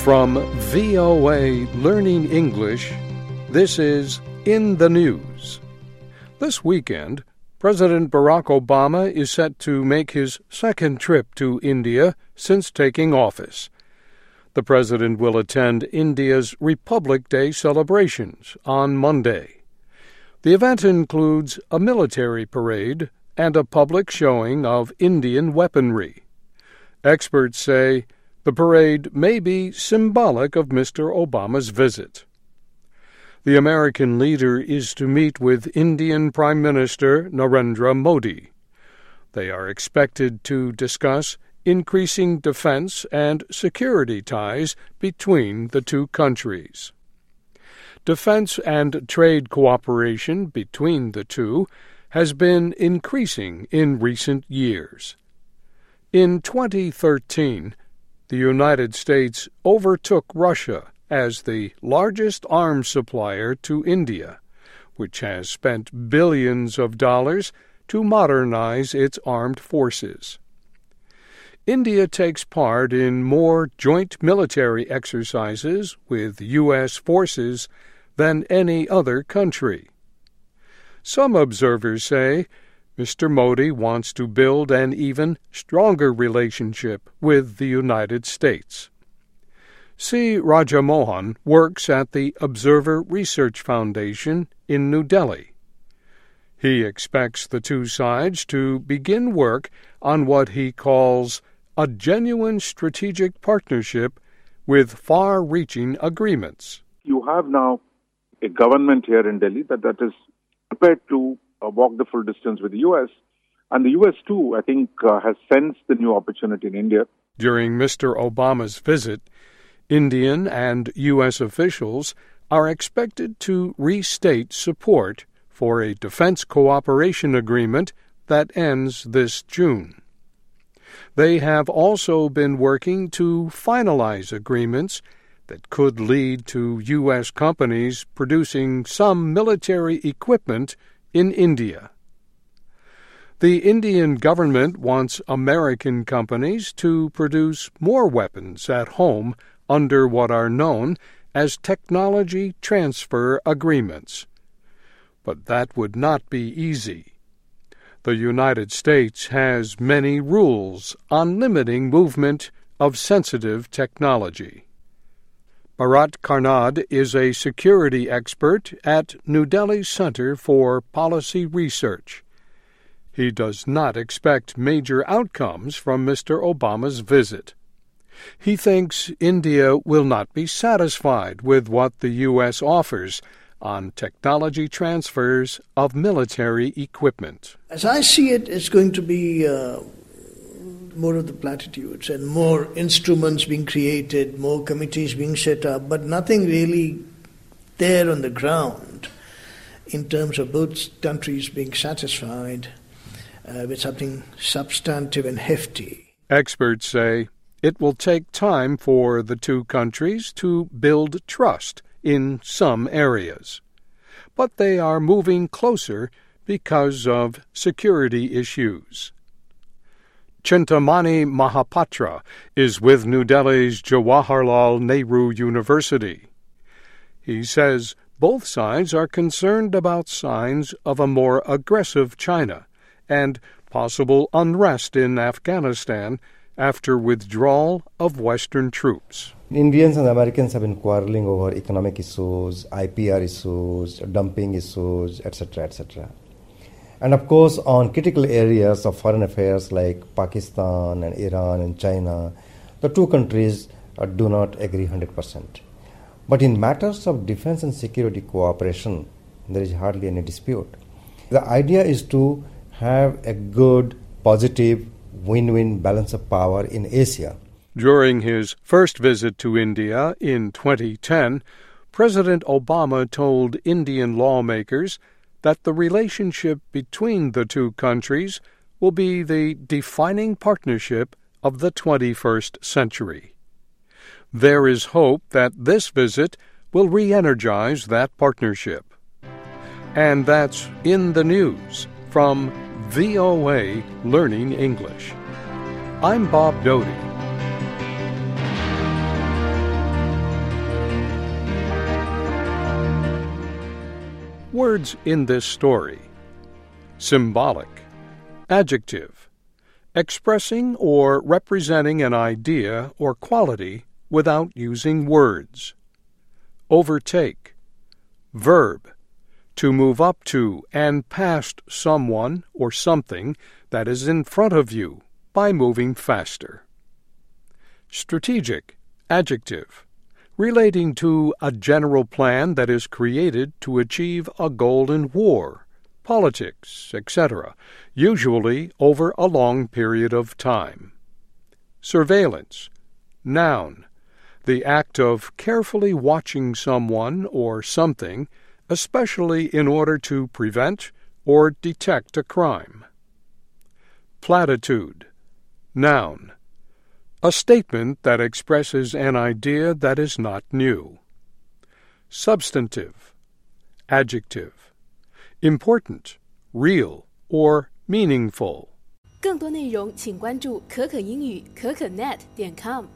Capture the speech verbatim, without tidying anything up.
From V O A Learning English, this is In the News. This weekend, President Barack Obama is set to make his second trip to India since taking office. The president will attend India's Republic Day celebrations on Monday. The event includes a military parade and a public showing of Indian weaponry. Experts say the parade may be symbolic of Mister Obama's visit. The American leader is to meet with Indian Prime Minister Narendra Modi. They are expected to discuss increasing defense and security ties between the two countries. Defense and trade cooperation between the two has been increasing in recent years. In twenty thirteen, the United States overtook Russia as the largest arms supplier to India, which has spent billions of dollars to modernize its armed forces. India takes part in more joint military exercises with U S forces than any other country. Some observers say Mister Modi wants to build an even stronger relationship with the United States. C. Rajamohan works at the Observer Research Foundation in New Delhi. He expects the two sides to begin work on what he calls a genuine strategic partnership with far-reaching agreements. You have now a government here in Delhi that, that is prepared to uh, walk the full distance with the U S, and the U S too, I think, uh, has sensed the new opportunity in India. During Mister Obama's visit, Indian and U S officials are expected to restate support for a defense cooperation agreement that ends this June. They have also been working to finalize agreements that could lead to U S companies producing some military equipment in India. The Indian government wants American companies to produce more weapons at home under what are known as technology transfer agreements. But that would not be easy. The United States has many rules on limiting movement of sensitive technology. Bharat Karnad is a security expert at New Delhi's Center for Policy Research. He does not expect major outcomes from Mister Obama's visit. He thinks India will not be satisfied with what the U S offers on technology transfers of military equipment. As I see it, it's going to be uh, more of the platitudes and more instruments being created, more committees being set up, but nothing really there on the ground in terms of both countries being satisfied uh, with something substantive and hefty. Experts say it will take time for the two countries to build trust in some areas, but they are moving closer because of security issues. Chintamani Mahapatra is with New Delhi's Jawaharlal Nehru University. He says both sides are concerned about signs of a more aggressive China and possible unrest in Afghanistan after withdrawal of Western troops. Indians and Americans have been quarreling over economic issues, I P R issues, dumping issues, et cetera, et cetera. And of course, on critical areas of foreign affairs like Pakistan and Iran and China, the two countries uh, do not agree one hundred percent. But in matters of defense and security cooperation, there is hardly any dispute. The idea is to have a good, positive, win-win balance of power in Asia. During his first visit to India in twenty ten, President Obama told Indian lawmakers that the relationship between the two countries will be the defining partnership of the twenty-first century. There is hope that this visit will re-energize that partnership. And that's In the News from V O A Learning English. I'm Bob Doty. Words in this story: symbolic, adjective, expressing or representing an idea or quality without using words. Overtake, verb, to move up to and past someone or something that is in front of you by moving faster. Strategic, adjective, relating to a general plan that is created to achieve a goal in war, politics, et cetera, usually over a long period of time. Surveillance, noun, the act of carefully watching someone or something, especially in order to prevent or detect a crime. Platitude, noun, a statement that expresses an idea that is not new. Substantive, adjective, important, real, or meaningful. 更多内容请关注可可英语可可 net 点 com。